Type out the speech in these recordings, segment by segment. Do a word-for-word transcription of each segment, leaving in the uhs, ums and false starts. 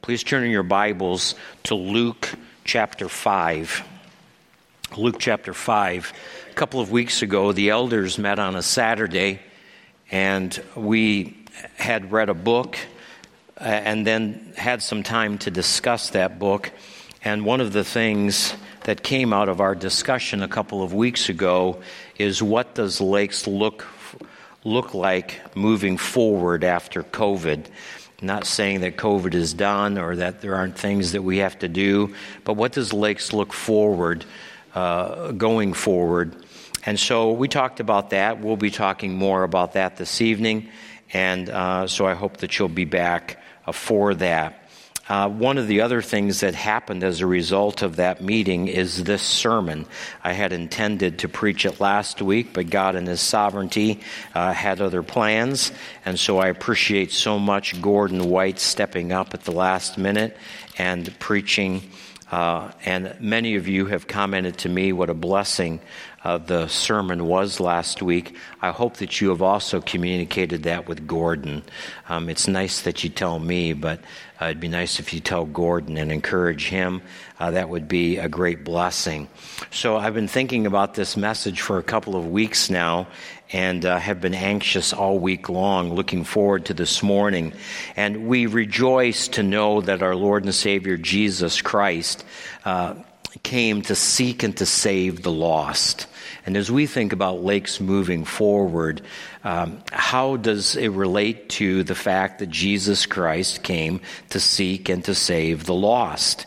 Please turn in your Bibles to Luke chapter five. Luke chapter five. A couple of weeks ago, the elders met on a Saturday, and we had read a book uh, and then had some time to discuss that book. And one of the things that came out of our discussion a couple of weeks ago is, what does Lakes look look like moving forward after COVID? Not saying that COVID is done or that there aren't things that we have to do, but what does Lakes look forward, uh, going forward? And so we talked about that. We'll be talking more about that this evening, and uh, so I hope that you'll be back uh, for that. Uh, one of the other things that happened as a result of that meeting is this sermon. I had intended to preach it last week, but God in His sovereignty uh, had other plans, and so I appreciate so much Gordon White stepping up at the last minute and preaching. Uh, and many of you have commented to me what a blessing uh, the sermon was last week. I hope that you have also communicated that with Gordon. Um, it's nice that you tell me, but uh, it'd be nice if you tell Gordon and encourage him. Uh, that would be a great blessing. So I've been thinking about this message for a couple of weeks now, and uh, have been anxious all week long, looking forward to this morning. And we rejoice to know that our Lord and Savior Jesus Christ uh, came to seek and to save the lost. And as we think about Lakes moving forward, um, how does it relate to the fact that Jesus Christ came to seek and to save the lost?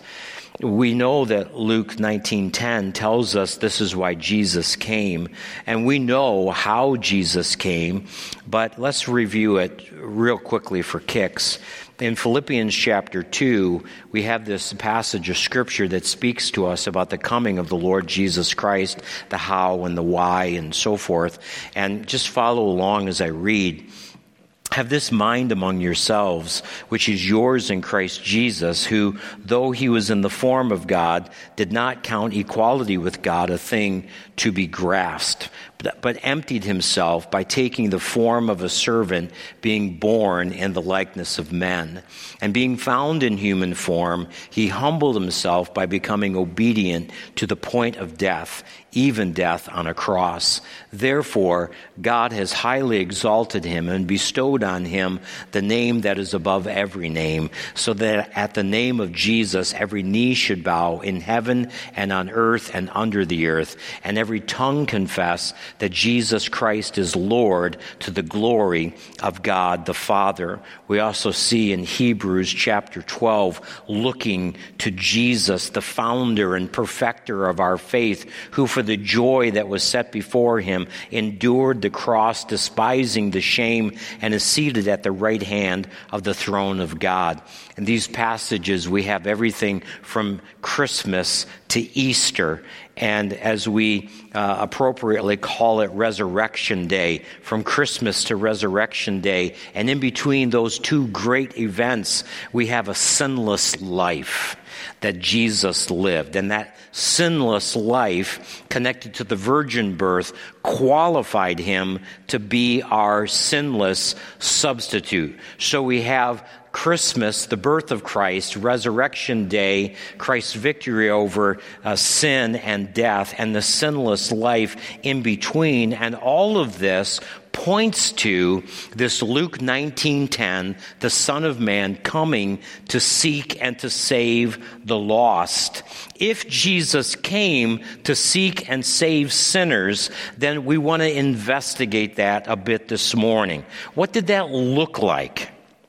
We know that Luke nineteen ten tells us this is why Jesus came, and we know how Jesus came, but let's review it real quickly for kicks. In Philippians chapter two, we have this passage of Scripture that speaks to us about the coming of the Lord Jesus Christ, the how and the why and so forth. And just follow along as I read. Have this mind among yourselves, which is yours in Christ Jesus, who, though he was in the form of God, did not count equality with God a thing to be grasped, but, but emptied himself by taking the form of a servant, being born in the likeness of men. And being found in human form, he humbled himself by becoming obedient to the point of death, even death on a cross. Therefore, God has highly exalted him and bestowed on him the name that is above every name, so that at the name of Jesus every knee should bow in heaven and on earth and under the earth, and every tongue confess that Jesus Christ is Lord, to the glory of God the Father. We also see in Hebrews chapter twelve, looking to Jesus, the founder and perfecter of our faith, who for the joy that was set before him endured the cross, despising the shame, and is seated at the right hand of the throne of God. In these passages, we have everything from Christmas to Easter, and as we uh, appropriately call it Resurrection Day, from Christmas to Resurrection Day, and in between those two great events, we have a sinless life that Jesus lived. And that sinless life, connected to the virgin birth, qualified him to be our sinless substitute. So we have Christmas, the birth of Christ, Resurrection Day, Christ's victory over uh, sin and death, and the sinless life in between. And all of this points to this Luke nineteen ten, the Son of Man coming to seek and to save the lost. If Jesus came to seek and save sinners, then we want to investigate that a bit this morning. What did that look like?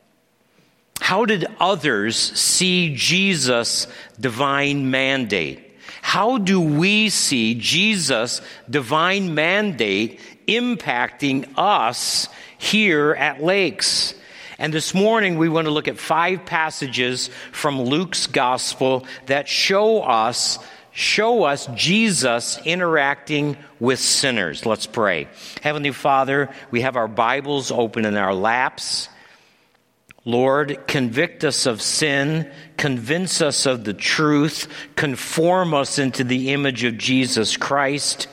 How did others see Jesus' divine mandate? How do we see Jesus' divine mandate impacting us here at Lakes? And this morning we want to look at five passages from Luke's gospel that show us show us Jesus interacting with sinners. Let's pray. Heavenly Father, we have our Bibles open in our laps. Lord, convict us of sin, convince us of the truth, conform us into the image of Jesus Christ,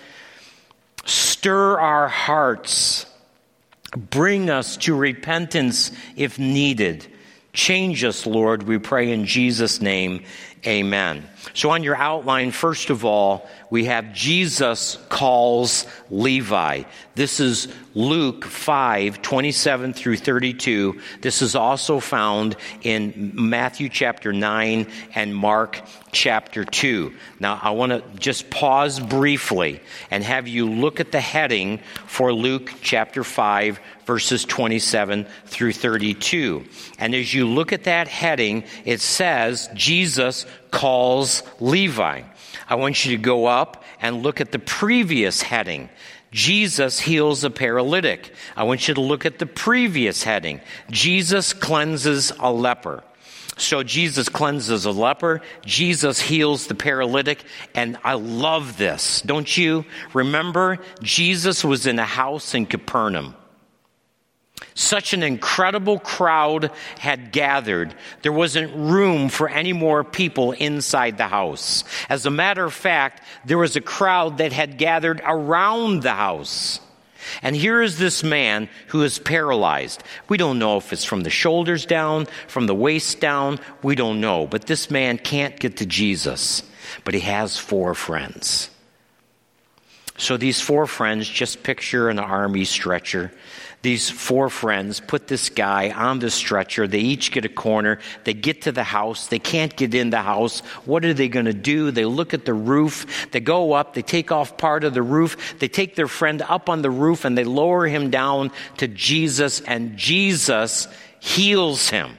stir our hearts, bring us to repentance if needed. Change us, Lord, we pray in Jesus' name, amen. So on your outline, first of all, we have Jesus calls Levi. This is Luke five, twenty-seven through thirty-two. This is also found in Matthew chapter nine and Mark chapter two. Now, I want to just pause briefly and have you look at the heading for Luke chapter five, verses twenty-seven through thirty-two. And as you look at that heading, it says, Jesus calls Levi. I want you to go up and look at the previous heading. Jesus heals a paralytic. I want you to look at the previous heading. Jesus cleanses a leper. So Jesus cleanses a leper. Jesus heals the paralytic. And I love this, don't you? Remember, Jesus was in a house in Capernaum. Such an incredible crowd had gathered. There wasn't room for any more people inside the house. As a matter of fact, there was a crowd that had gathered around the house. And here is this man who is paralyzed. We don't know if it's from the shoulders down, from the waist down. We don't know. But this man can't get to Jesus. But he has four friends. So these four friends, just picture an army stretcher. These four friends put this guy on the stretcher. They each get a corner. They get to the house. They can't get in the house. What are they going to do? They look at the roof. They go up. They take off part of the roof. They take their friend up on the roof and they lower him down to Jesus, and Jesus heals him.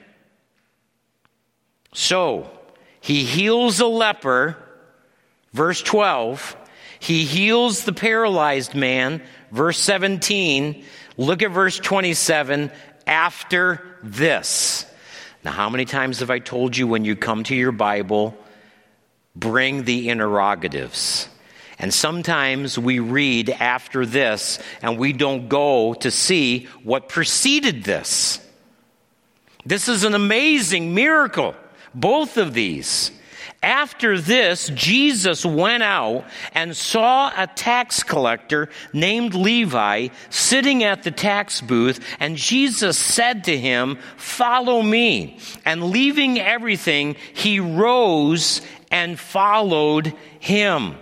So, he heals a leper, verse twelve. He heals the paralyzed man, verse seventeen. Look at verse twenty-seven, after this. Now, how many times have I told you when you come to your Bible, bring the interrogatives? And sometimes we read after this and we don't go to see what preceded this. This is an amazing miracle, both of these. After this, Jesus went out and saw a tax collector named Levi sitting at the tax booth, and Jesus said to him, "Follow me." And leaving everything, he rose and followed him.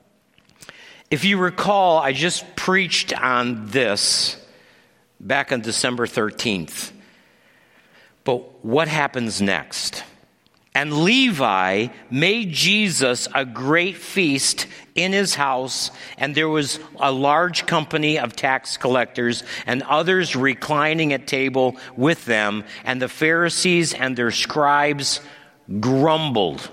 If you recall, I just preached on this back on December thirteenth. But what happens next? And Levi made Jesus a great feast in his house, and there was a large company of tax collectors and others reclining at table with them, and the Pharisees and their scribes grumbled.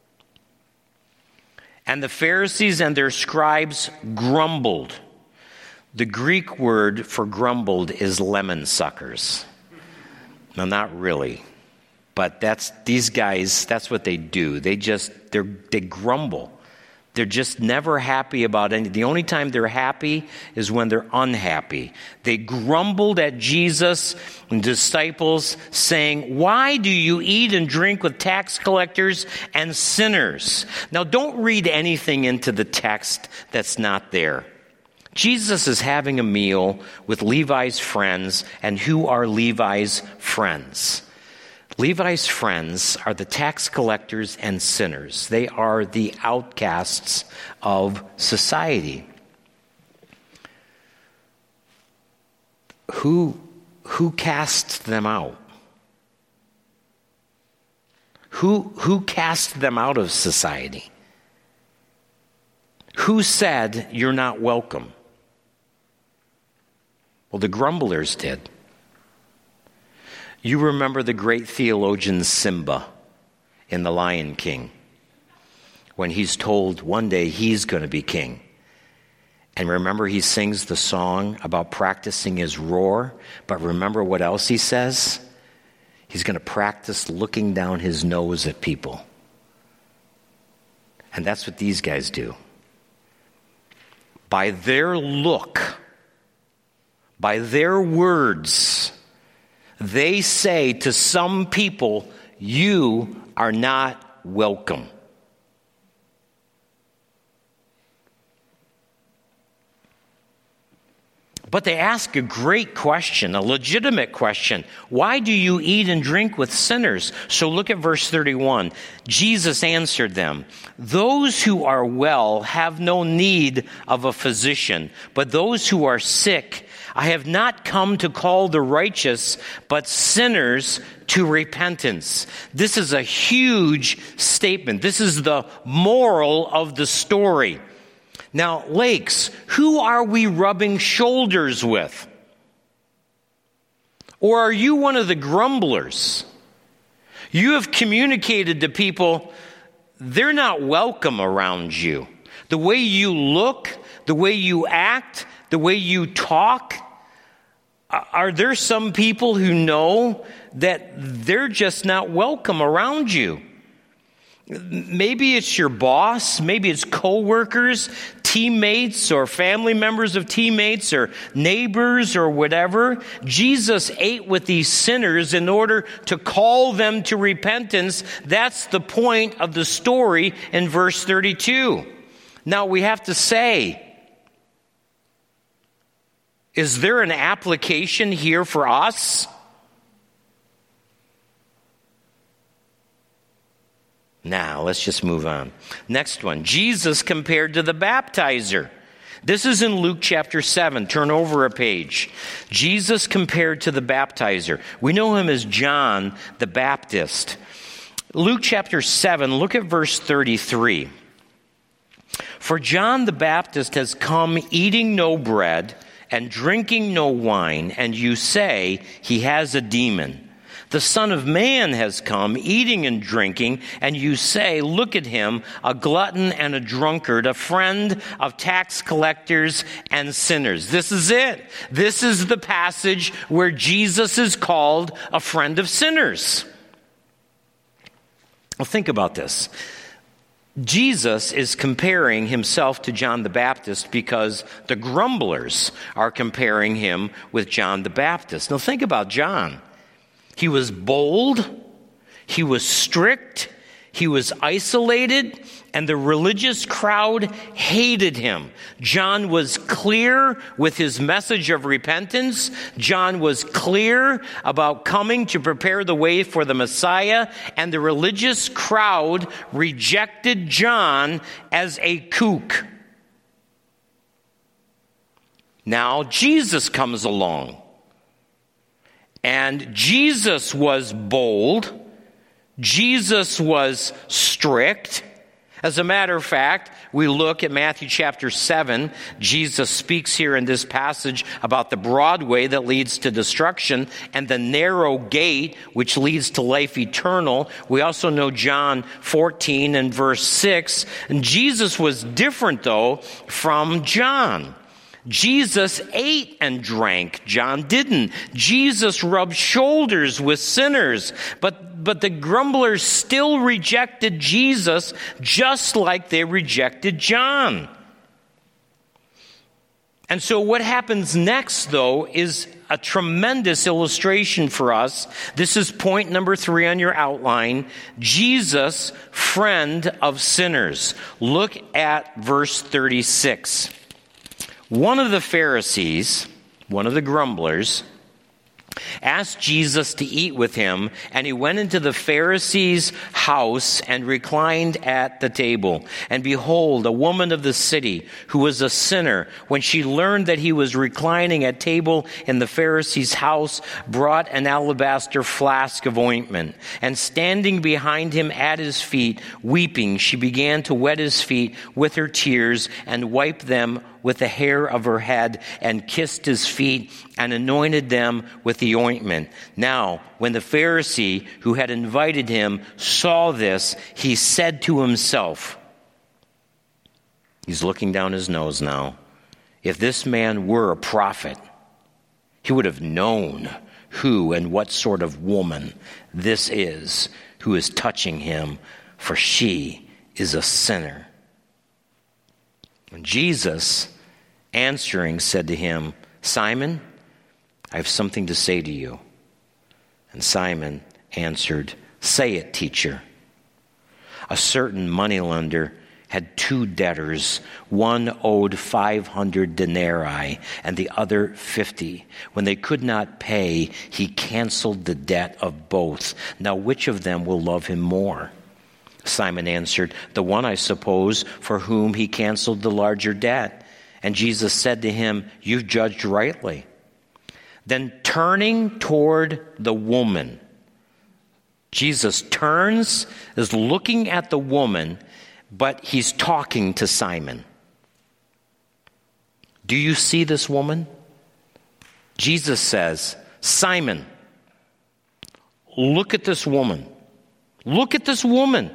And the Pharisees and their scribes grumbled. The Greek word for grumbled is lemon suckers. No, not really. But that's these guys, that's what they do. They just, they they grumble. They're just never happy about anything. The only time they're happy is when they're unhappy. They grumbled at Jesus and disciples, saying, "Why do you eat and drink with tax collectors and sinners?" Now, don't read anything into the text that's not there. Jesus is having a meal with Levi's friends, and who are Levi's friends? Levi's friends are the tax collectors and sinners. They are the outcasts of society. Who, who cast them out? Who, who cast them out of society? Who said, "You're not welcome"? Well, the grumblers did. You remember the great theologian Simba in The Lion King, when he's told one day he's going to be king. And remember, he sings the song about practicing his roar, but remember what else he says? He's going to practice looking down his nose at people. And that's what these guys do. By their look, by their words, they say to some people, "You are not welcome." But they ask a great question, a legitimate question. Why do you eat and drink with sinners? So look at verse thirty-one. Jesus answered them, those who are well have no need of a physician, but those who are sick. I have not come to call the righteous, but sinners to repentance. This is a huge statement. This is the moral of the story. Now, Lakes, who are we rubbing shoulders with? Or are you one of the grumblers? You have communicated to people, they're not welcome around you. The way you look, the way you act, the way you talk. Are there some people who know that they're just not welcome around you? Maybe it's your boss, maybe it's coworkers, teammates, or family members of teammates, or neighbors, or whatever. Jesus ate with these sinners in order to call them to repentance. That's the point of the story in verse thirty-two. Now we have to say, is there an application here for us? Now, let's just move on. Next one, Jesus compared to the baptizer. This is in Luke chapter seven. Turn over a page. Jesus compared to the baptizer. We know him as John the Baptist. Luke chapter seven, look at verse thirty-three. For John the Baptist has come eating no bread and drinking no wine, and you say he has a demon. The Son of Man has come eating and drinking, and you say, look at him, a glutton and a drunkard, a friend of tax collectors and sinners. This is it. This is the passage where Jesus is called a friend of sinners. Well, think about this. Jesus is comparing himself to John the Baptist because the grumblers are comparing him with John the Baptist. Now think about John. He was bold, he was strict, he was isolated, and the religious crowd hated him. John was clear with his message of repentance. John was clear about coming to prepare the way for the Messiah, and the religious crowd rejected John as a kook. Now Jesus comes along. And Jesus was bold. Jesus was strict. As a matter of fact, we look at Matthew chapter seven. Jesus speaks here in this passage about the broad way that leads to destruction and the narrow gate which leads to life eternal. We also know John fourteen and verse six. And Jesus was different, though, from John. Jesus ate and drank. John didn't. Jesus rubbed shoulders with sinners. But, but the grumblers still rejected Jesus just like they rejected John. And so what happens next, though, is a tremendous illustration for us. This is point number three on your outline. Jesus, friend of sinners. Look at verse thirty-six. One of the Pharisees, one of the grumblers, asked Jesus to eat with him, and he went into the Pharisee's house and reclined at the table. And behold, a woman of the city, who was a sinner, when she learned that he was reclining at table in the Pharisee's house, brought an alabaster flask of ointment. And standing behind him at his feet, weeping, she began to wet his feet with her tears and wiped them with the hair of her head, and kissed his feet and anointed them with the ointment. Now, when the Pharisee who had invited him saw this, he said to himself, he's looking down his nose now, if this man were a prophet, he would have known who and what sort of woman this is who is touching him, for she is a sinner. And Jesus, answering, said to him, Simon, I have something to say to you. And Simon answered, say it, teacher. A certain moneylender had two debtors. One owed five hundred denarii and the other fifty. When they could not pay, he canceled the debt of both. Now which of them will love him more? Simon answered, the one, I suppose, for whom he canceled the larger debt. And Jesus said to him, you've judged rightly. Then turning toward the woman, Jesus turns, is looking at the woman, but he's talking to Simon. Do you see this woman? Jesus says, Simon, look at this woman. Look at this woman.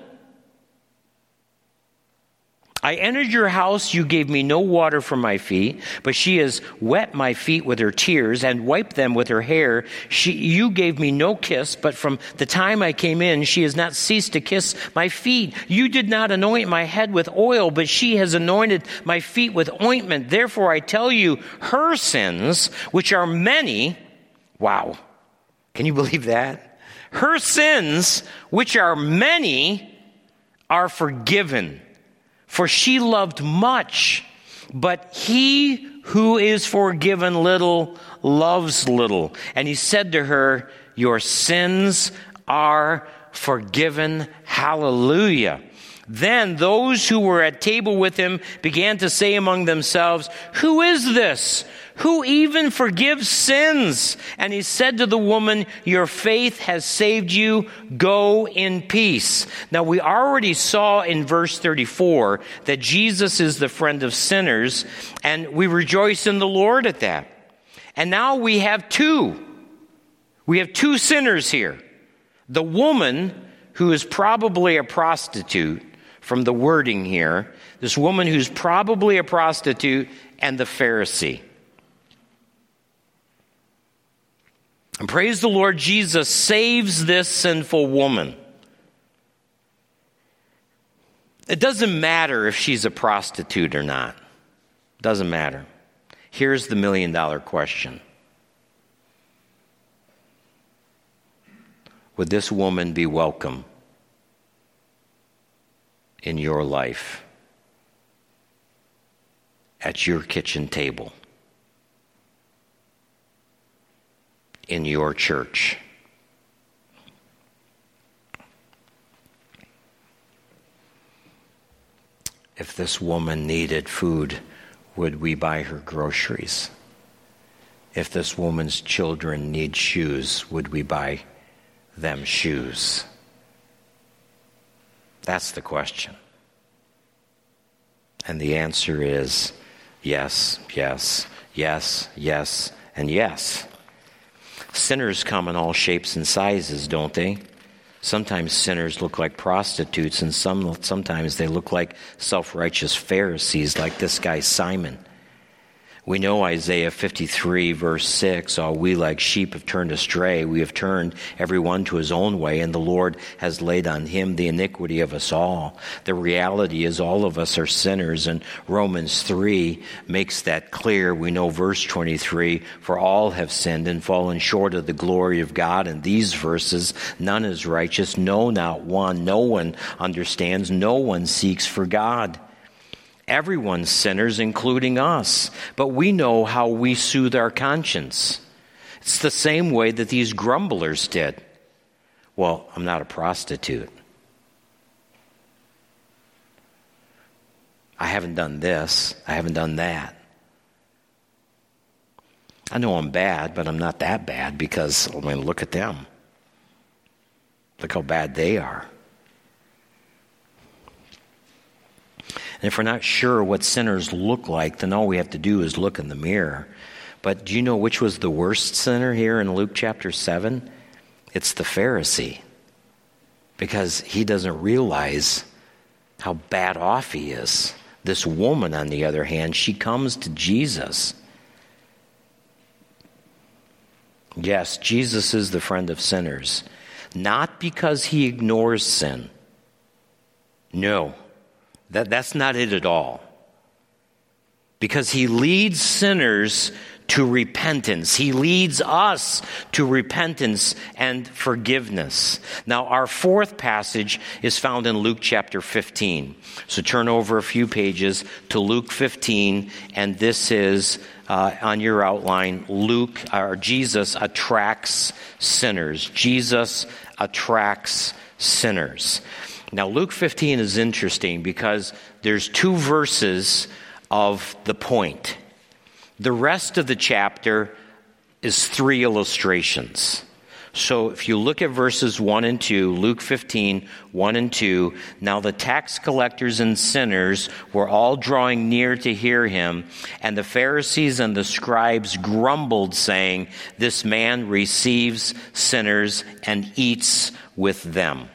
I entered your house, you gave me no water for my feet, but she has wet my feet with her tears and wiped them with her hair. She, you gave me no kiss, but from the time I came in, she has not ceased to kiss my feet. You did not anoint my head with oil, but she has anointed my feet with ointment. Therefore I tell you, her sins, which are many, wow, can you believe that? Her sins, which are many, are forgiven. For she loved much, but he who is forgiven little loves little. And he said to her, your sins are forgiven. Hallelujah. Then those who were at table with him began to say among themselves, who is this? Who even forgives sins? And he said to the woman, your faith has saved you. Go in peace. Now we already saw in verse thirty-four that Jesus is the friend of sinners, and we rejoice in the Lord at that. And now we have two. We have two sinners here. The woman who is probably a prostitute, from the wording here, this woman who's probably a prostitute, and the Pharisee. And praise the Lord, Jesus saves this sinful woman. It doesn't matter if she's a prostitute or not. It doesn't matter. Here's the million dollar question. Would this woman be welcome in your life, at your kitchen table, in your church? If this woman needed food, would we buy her groceries? If this woman's children need shoes, would we buy them shoes? That's the question. And the answer is yes, yes, yes, yes, and yes. Sinners come in all shapes and sizes, don't they? Sometimes sinners look like prostitutes, and some sometimes they look like self-righteous Pharisees, like this guy Simon. We know Isaiah fifty-three, verse six, all we like sheep have turned astray. We have turned every one to his own way, and the Lord has laid on him the iniquity of us all. The reality is all of us are sinners, and Romans three makes that clear. We know verse twenty-three, for all have sinned and fallen short of the glory of God. In these verses, none is righteous, no, not one. No one understands, no one seeks for God. Everyone's sinners, including us. But we know how we soothe our conscience. It's the same way that these grumblers did. Well, I'm not a prostitute. I haven't done this. I haven't done that. I know I'm bad, but I'm not that bad because, I mean, look at them. Look how bad they are. And if we're not sure what sinners look like, then all we have to do is look in the mirror. But do you know which was the worst sinner here in Luke chapter seven? It's the Pharisee. Because he doesn't realize how bad off he is. This woman, on the other hand, she comes to Jesus. Yes, Jesus is the friend of sinners. Not because he ignores sin. No. That, that's not it at all. Because he leads sinners to repentance. He leads us to repentance and forgiveness. Now, our fourth passage is found in Luke chapter fifteen. So turn over a few pages to Luke fifteen, and this is uh, on your outline. Luke, or Jesus attracts sinners. Jesus attracts sinners. Now, Luke fifteen is interesting because there's two verses of the point. The rest of the chapter is three illustrations. So if you look at verses one and two, Luke fifteen, one and two, now the tax collectors and sinners were all drawing near to hear him, and the Pharisees and the scribes grumbled, saying, "This man receives sinners and eats with them."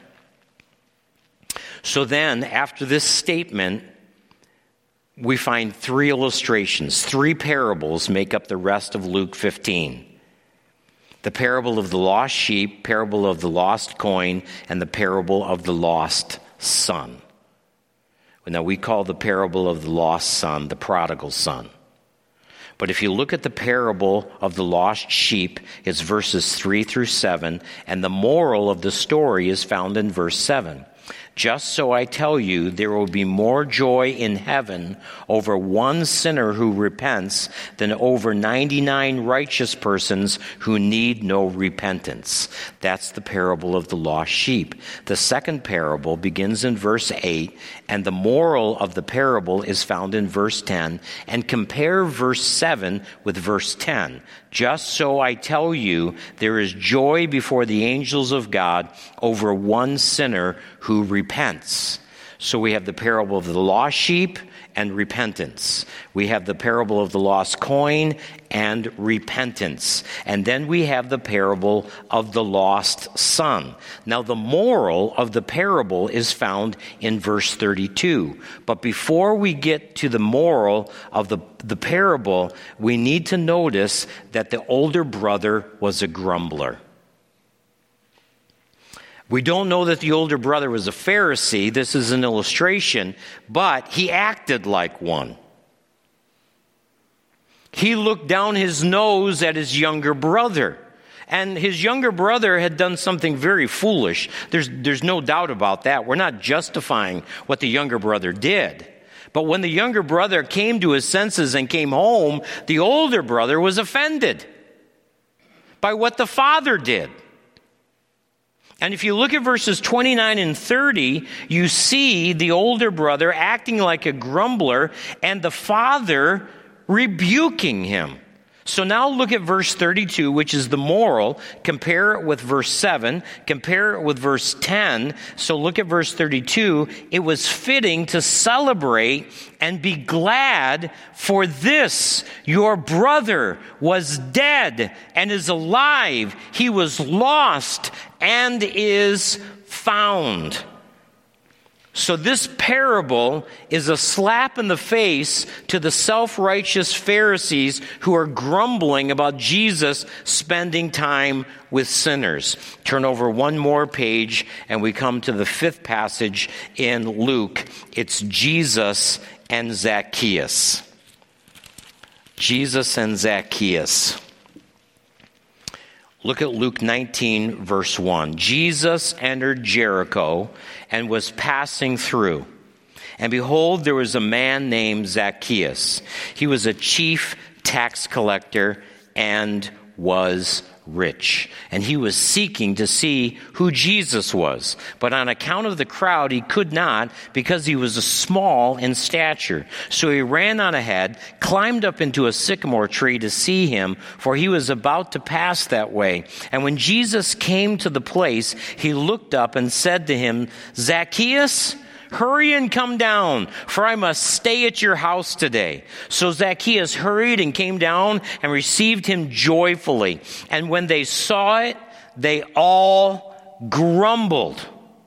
So then, after this statement, we find three illustrations, three parables make up the rest of Luke fifteen. The parable of the lost sheep, parable of the lost coin, and the parable of the lost son. Now, we call the parable of the lost son the prodigal son. But if you look at the parable of the lost sheep, it's verses three through seven, and the moral of the story is found in verse seven. Just so I tell you, there will be more joy in heaven over one sinner who repents than over ninety-nine righteous persons who need no repentance. That's the parable of the lost sheep. The second parable begins in verse eight, and the moral of the parable is found in verse ten. And compare verse seven with verse ten. Just so I tell you, there is joy before the angels of God over one sinner who repents. So we have the parable of the lost sheep and repentance. We have the parable of the lost coin and repentance. And then we have the parable of the lost son. Now, the moral of the parable is found in verse thirty-two. But before we get to the moral of the, the parable, we need to notice that the older brother was a grumbler. We don't know that the older brother was a Pharisee. This is an illustration, but he acted like one. He looked down his nose at his younger brother. And his younger brother had done something very foolish. There's, there's no doubt about that. We're not justifying what the younger brother did. But when the younger brother came to his senses and came home, the older brother was offended by what the father did. And if you look at verses twenty-nine and thirty, you see the older brother acting like a grumbler and the father rebuking him. So now look at verse thirty-two, which is the moral. Compare it with verse seven. Compare it with verse ten. So look at verse thirty-two. It was fitting to celebrate and be glad, for this your brother was dead and is alive. He was lost and is found. So this parable is a slap in the face to the self-righteous Pharisees who are grumbling about Jesus spending time with sinners. Turn over one more page and we come to the fifth passage in Luke. It's Jesus and Zacchaeus. Jesus and Zacchaeus. Look at Luke nineteen, verse one. Jesus entered Jericho and was passing through. And behold, there was a man named Zacchaeus. He was a chief tax collector and was rich. And he was seeking to see who Jesus was. But on account of the crowd, he could not, because he was small in stature. So he ran on ahead, climbed up into a sycamore tree to see him, for he was about to pass that way. And when Jesus came to the place, he looked up and said to him, Zacchaeus, hurry and come down, for I must stay at your house today. So Zacchaeus hurried and came down and received him joyfully. And when they saw it, they all grumbled.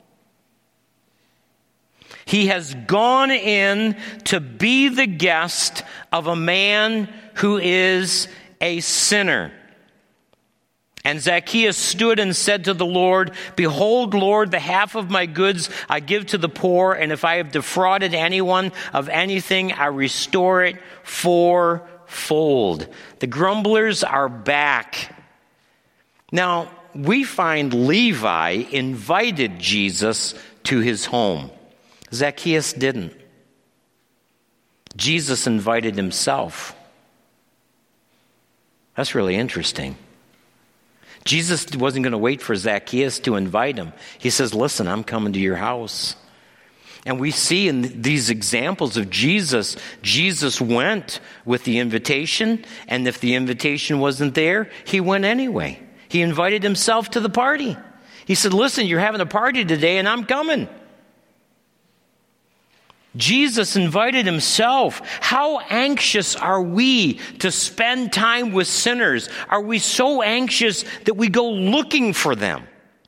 He has gone in to be the guest of a man who is a sinner. And Zacchaeus stood and said to the Lord, Behold, Lord, the half of my goods I give to the poor, and if I have defrauded anyone of anything, I restore it fold. The grumblers are back. Now, we find Levi invited Jesus to his home. Zacchaeus didn't. Jesus invited himself. That's really interesting. Jesus wasn't going to wait for Zacchaeus to invite him. He says, listen, I'm coming to your house. And we see in these examples of Jesus, Jesus went with the invitation, and if the invitation wasn't there, he went anyway. He invited himself to the party. He said, listen, you're having a party today, and I'm coming. Jesus invited himself. How anxious are we to spend time with sinners? Are we so anxious that we go looking for them?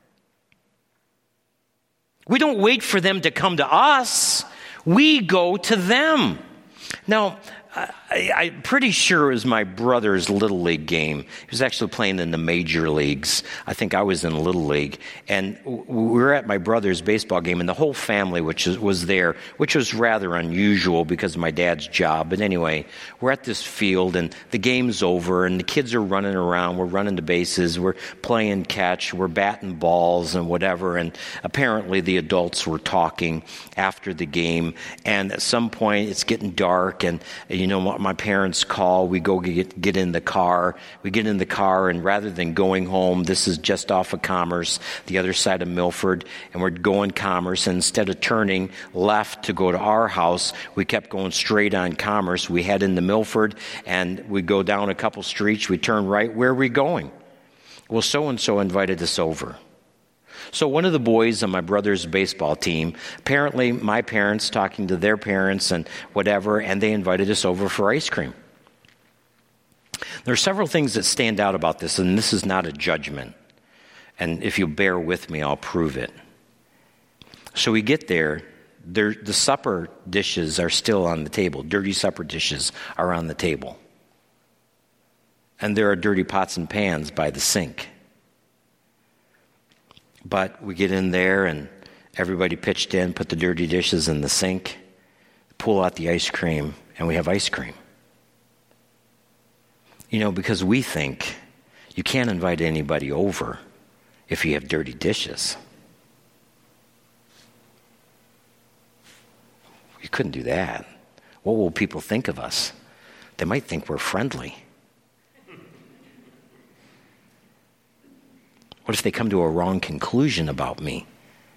We don't wait for them to come to us. We go to them. Now, I, I'm pretty sure it was my brother's Little League game. He was actually playing in the major leagues. I think I was in Little League. And we were at my brother's baseball game, and the whole family which was there, which was rather unusual because of my dad's job. But anyway, we're at this field, and the game's over, and the kids are running around. We're running the bases. We're playing catch. We're batting balls and whatever. And apparently the adults were talking after the game. And at some point, it's getting dark, and you know what, my parents call, we go get, get in the car. We get in the car, and rather than going home, this is just off of Commerce, the other side of Milford, and we're going Commerce, and instead of turning left to go to our house, we kept going straight on Commerce. We head into Milford, and we go down a couple streets, we turn right. Where are we going? Well, so-and-so invited us over. So one of the boys on my brother's baseball team, apparently my parents talking to their parents and whatever, and they invited us over for ice cream. There are several things that stand out about this, and this is not a judgment. And if you bear with me, I'll prove it. So we get there, there the supper dishes are still on the table. Dirty supper dishes are on the table. And there are dirty pots and pans by the sink. But we get in there, and everybody pitched in, put the dirty dishes in the sink, pull out the ice cream, and we have ice cream. You know, because we think you can't invite anybody over if you have dirty dishes. You couldn't do that. What will people think of us? They might think we're friendly. What if they come to a wrong conclusion about me?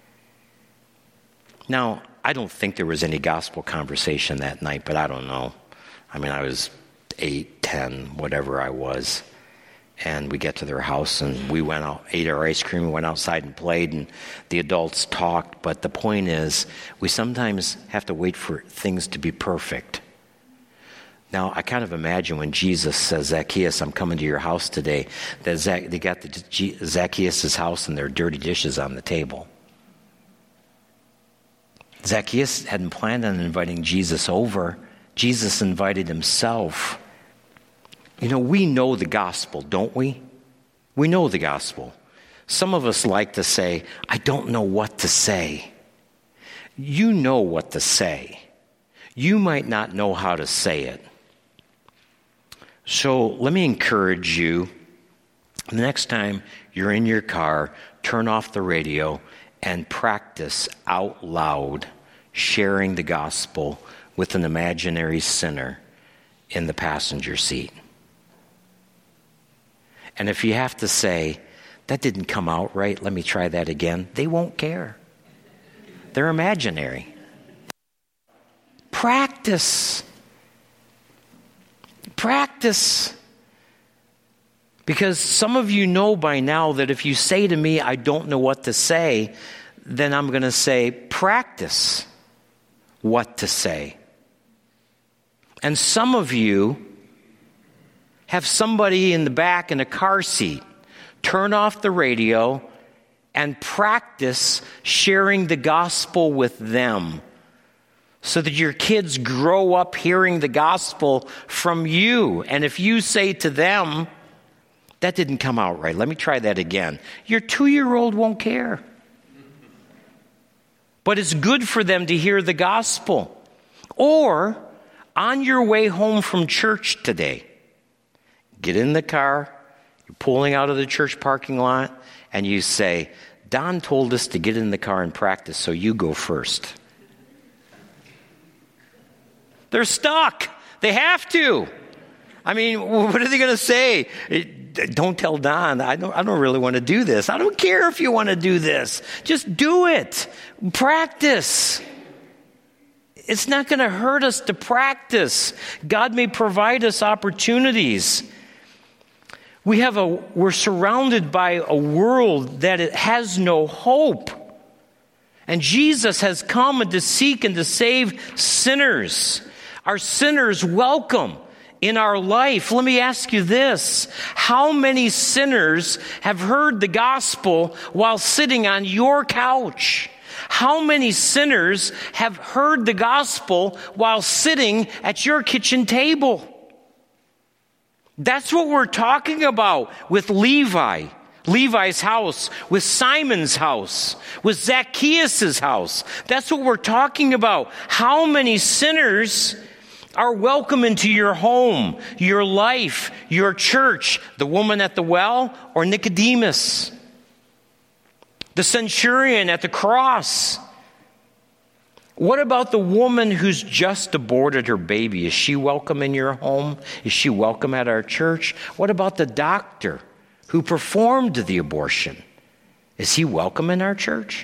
Now, I don't think there was any gospel conversation that night, but I don't know. I mean, I was eight, ten, whatever I was. And we get to their house, and we went out, ate our ice cream, we went outside and played, and the adults talked. But the point is, we sometimes have to wait for things to be perfect. Now, I kind of imagine when Jesus says, Zacchaeus, I'm coming to your house today, that Zac- they got the Zacchaeus' house and there are dirty dishes on the table. Zacchaeus hadn't planned on inviting Jesus over. Jesus invited himself. You know, we know the gospel, don't we? We know the gospel. Some of us like to say, I don't know what to say. You know what to say. You might not know how to say it. So let me encourage you, the next time you're in your car, turn off the radio and practice out loud sharing the gospel with an imaginary sinner in the passenger seat. And if you have to say, that didn't come out right, let me try that again, they won't care. They're imaginary. Practice. Practice. Because some of you know by now that if you say to me, I don't know what to say, then I'm going to say, practice what to say. And some of you have somebody in the back in a car seat. Turn off the radio and practice sharing the gospel with them, so that your kids grow up hearing the gospel from you. And if you say to them, that didn't come out right, let me try that again, your two-year-old won't care. But it's good for them to hear the gospel. Or On your way home from church today, get in the car, you're pulling out of the church parking lot, and you say, Don told us to get in the car and practice, so you go first. They're stuck. They have to. I mean, what are they going to say? Don't tell Don. I don't, I don't really want to do this. I don't care if you want to do this. Just do it. Practice. It's not going to hurt us to practice. God may provide us opportunities. We have a, we're surrounded by a world that it has no hope. And Jesus has come to seek and to save sinners. Are sinners welcome in our life? Let me ask you this. How many sinners have heard the gospel while sitting on your couch? How many sinners have heard the gospel while sitting at your kitchen table? That's what we're talking about with Levi. Levi's house, with Simon's house, with Zacchaeus' house. That's what we're talking about. How many sinners are welcome into your home, your life, your church? The woman at the well or Nicodemus? The centurion at the cross? What about the woman who's just aborted her baby? Is she welcome in your home? Is she welcome at our church? What about the doctor who performed the abortion? Is he welcome in our church?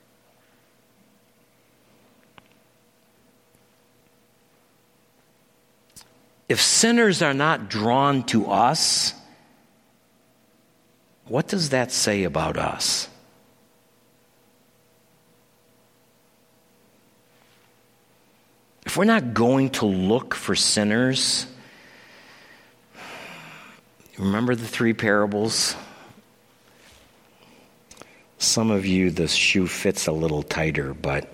If sinners are not drawn to us, what does that say about us? If we're not going to look for sinners, remember the three parables? Some of you, the shoe fits a little tighter, but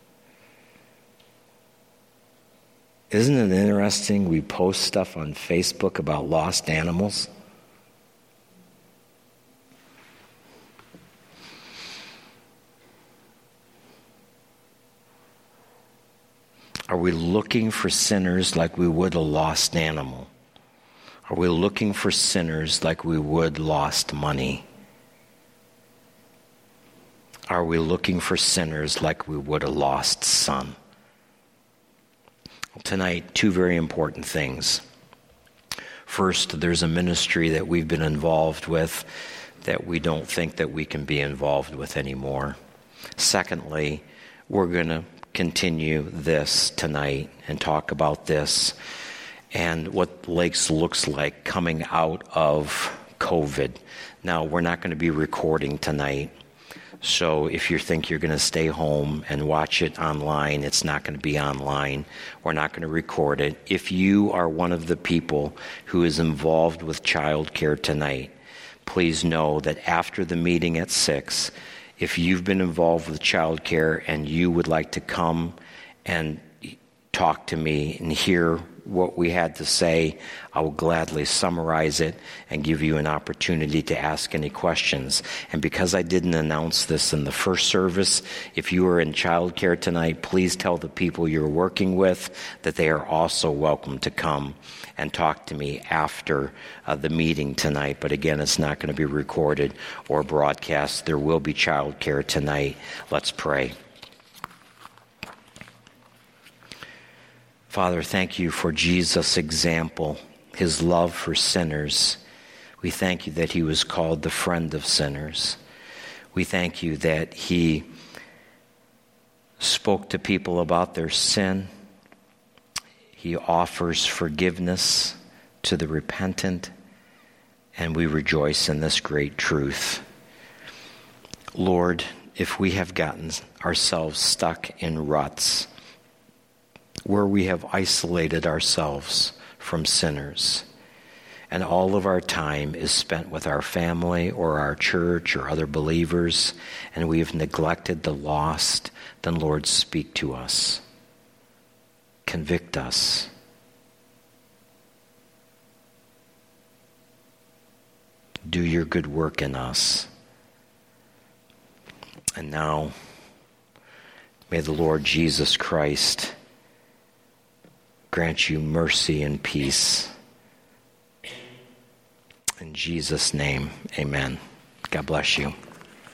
isn't it interesting we post stuff on Facebook about lost animals? Are we looking for sinners like we would a lost animal? Are we looking for sinners like we would lost money? Are we looking for sinners like we would a lost son? Tonight, two very important things. First, there's a ministry that we've been involved with that we don't think that we can be involved with anymore. Secondly, we're going to continue this tonight and talk about this and what Lakes looks like coming out of COVID. Now, we're not going to be recording tonight, so if you think you're going to stay home and watch it online, it's not going to be online. We're not going to record it. If you are one of the people who is involved with childcare tonight, please know that after the meeting at six, if you've been involved with childcare and you would like to come and talk to me and hear what we had to say, I will gladly summarize it and give you an opportunity to ask any questions. And because I didn't announce this in the first service, if you are in childcare tonight, please tell the people you're working with that they are also welcome to come and talk to me after uh, the meeting tonight. But again, it's not going to be recorded or broadcast. There will be childcare tonight. Let's pray. Father, thank you for Jesus' example, his love for sinners. We thank you that he was called the friend of sinners. We thank you that he spoke to people about their sin. He offers forgiveness to the repentant, and we rejoice in this great truth. Lord, if we have gotten ourselves stuck in ruts, where we have isolated ourselves from sinners, and all of our time is spent with our family or our church or other believers, and we have neglected the lost, then Lord, speak to us. Convict us. Do your good work in us. And now, may the Lord Jesus Christ grant you mercy and peace. In Jesus' name, amen. God bless you.